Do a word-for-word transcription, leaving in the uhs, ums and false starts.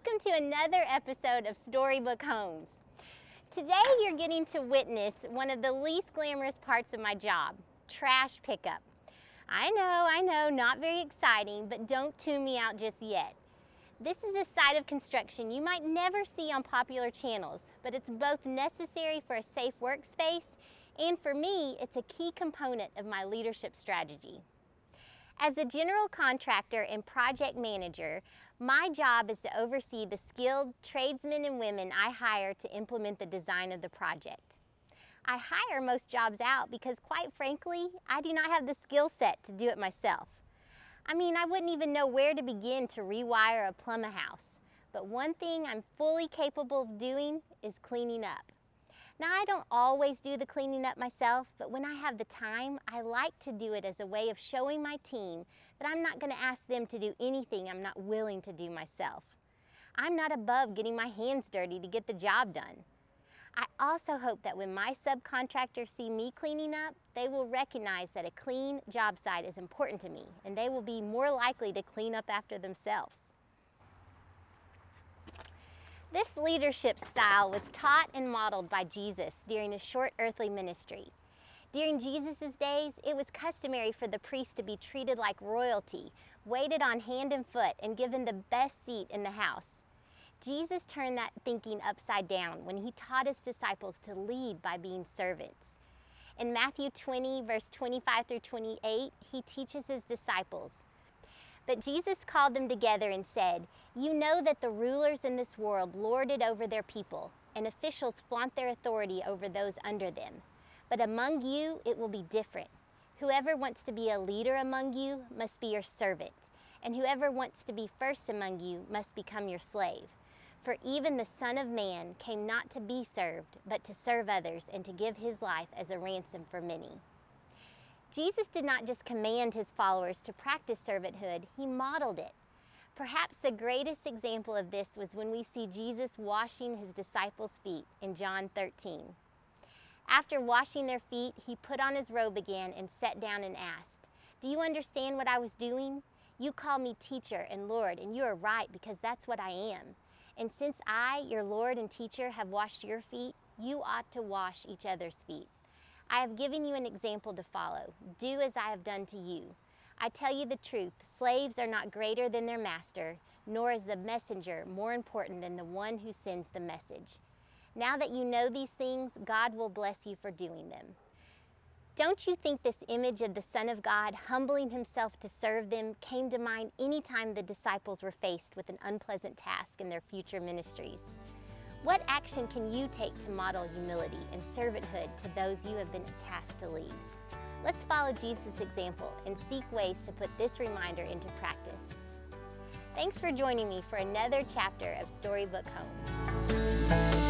Welcome to another episode of Storybook Homes. Today you're getting to witness one of the least glamorous parts of my job, trash pickup. I know, I know, not very exciting, but don't tune me out just yet. This is a side of construction you might never see on popular channels, but it's both necessary for a safe workspace, and for me, it's a key component of my leadership strategy. As a general contractor and project manager, my job is to oversee the skilled tradesmen and women I hire to implement the design of the project. I hire most jobs out because, quite frankly, I do not have the skill set to do it myself. I mean, I wouldn't even know where to begin to rewire or plumb a house. But one thing I'm fully capable of doing is cleaning up. Now, I don't always do the cleaning up myself, but when I have the time, I like to do it as a way of showing my team that I'm not going to ask them to do anything I'm not willing to do myself. I'm not above getting my hands dirty to get the job done. I also hope that when my subcontractors see me cleaning up, they will recognize that a clean job site is important to me, and they will be more likely to clean up after themselves. This leadership style was taught and modeled by Jesus during his short earthly ministry. During Jesus' days, it was customary for the priest to be treated like royalty, waited on hand and foot, and given the best seat in the house. Jesus turned that thinking upside down when he taught his disciples to lead by being servants. In Matthew twenty, verse twenty-five through twenty-eight, he teaches his disciples, "But Jesus called them together and said, 'You know that the rulers in this world lord it over their people, and officials flaunt their authority over those under them. But among you it will be different. Whoever wants to be a leader among you must be your servant, and whoever wants to be first among you must become your slave. For even the Son of Man came not to be served, but to serve others and to give his life as a ransom for many.'" Jesus did not just command his followers to practice servanthood, he modeled it. Perhaps the greatest example of this was when we see Jesus washing his disciples' feet in John thirteen. After washing their feet, he put on his robe again and sat down and asked, "Do you understand what I was doing? You call me teacher and Lord, and you are right because that's what I am. And since I, your Lord and teacher, have washed your feet, you ought to wash each other's feet. I have given you an example to follow. Do as I have done to you. I tell you the truth, slaves are not greater than their master, nor is the messenger more important than the one who sends the message. Now that you know these things, God will bless you for doing them." Don't you think this image of the Son of God humbling himself to serve them came to mind any time the disciples were faced with an unpleasant task in their future ministries? What action can you take to model humility and servanthood to those you have been tasked to lead? Let's follow Jesus' example and seek ways to put this reminder into practice. Thanks for joining me for another chapter of Storybook Homes.